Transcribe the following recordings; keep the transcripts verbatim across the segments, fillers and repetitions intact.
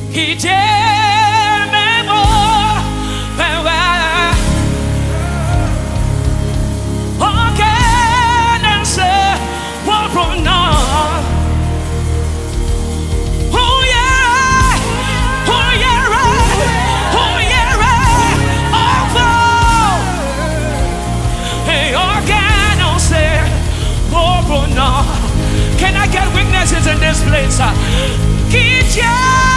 He did me more than well. Again and say, what from now? Oh yeah, oh yeah, oh yeah, oh hey, again and say, what from now? Can I get witnesses in this place? Keep you.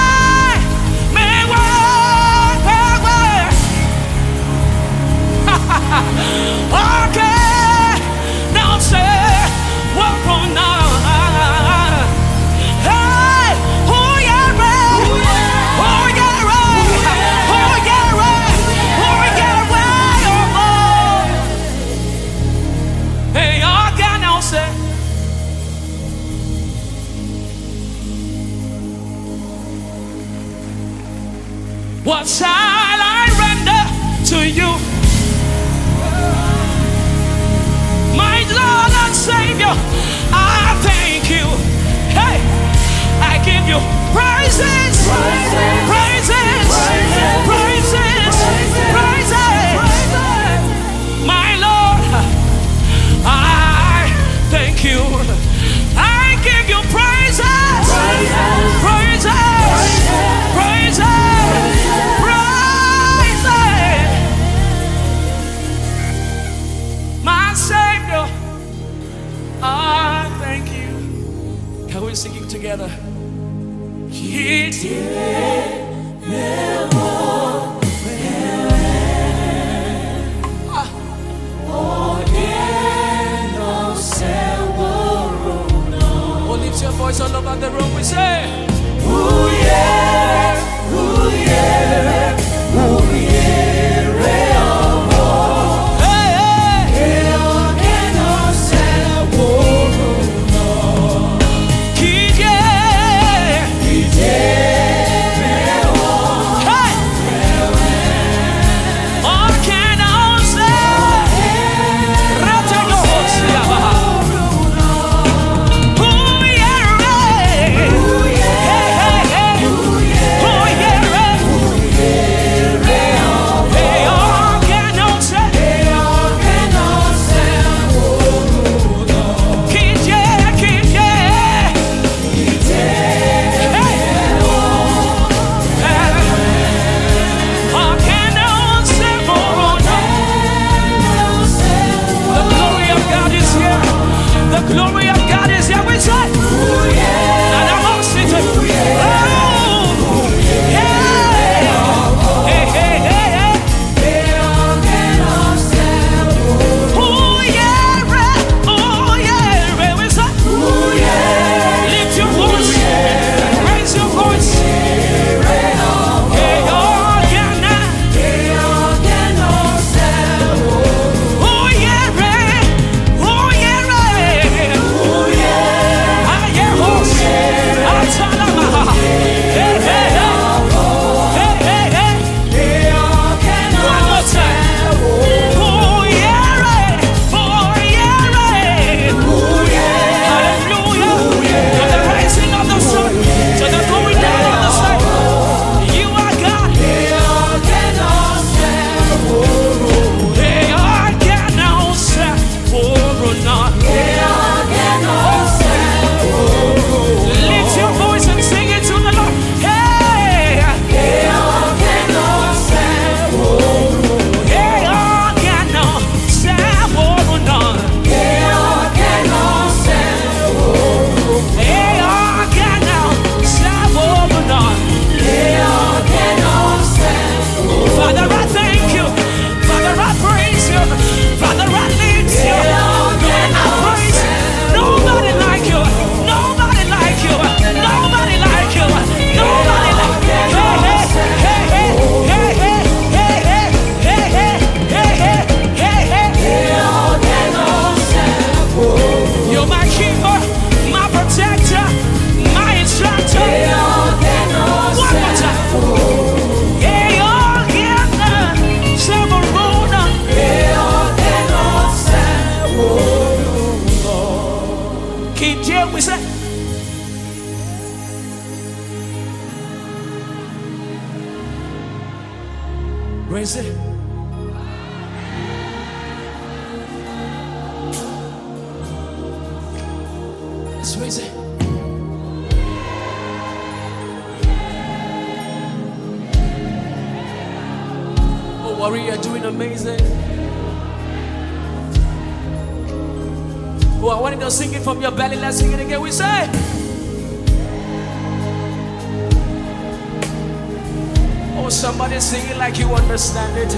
Okay, now say, walk on now. Hey, oh yeah, right. Oh yeah, right. Oh yeah, right. Oh yeah, right. Oh, oh. Hey, okay, now say. What shall I render to you? Lord and Savior, I thank you. Hey, I give you praises, praises, praises, praises, praises, praises. My Lord, I thank you. I give you praises, praises, praises, praises. My Savior, I thank you. Can we sing it together? He did me more than oh, lift your voice all over the room. We say, ooh yeah, ooh yeah, ooh yeah, oh. Yeah. Raise it. Let's raise it. Oh, warrior, you're doing amazing. Oh, I want you to sing it from your belly. Let's sing it again. We say. Oh, somebody sing it like you understand it.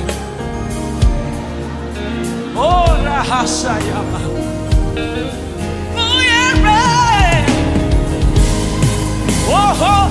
Oh, Rahashayama. Oh, yeah, right. Oh, oh.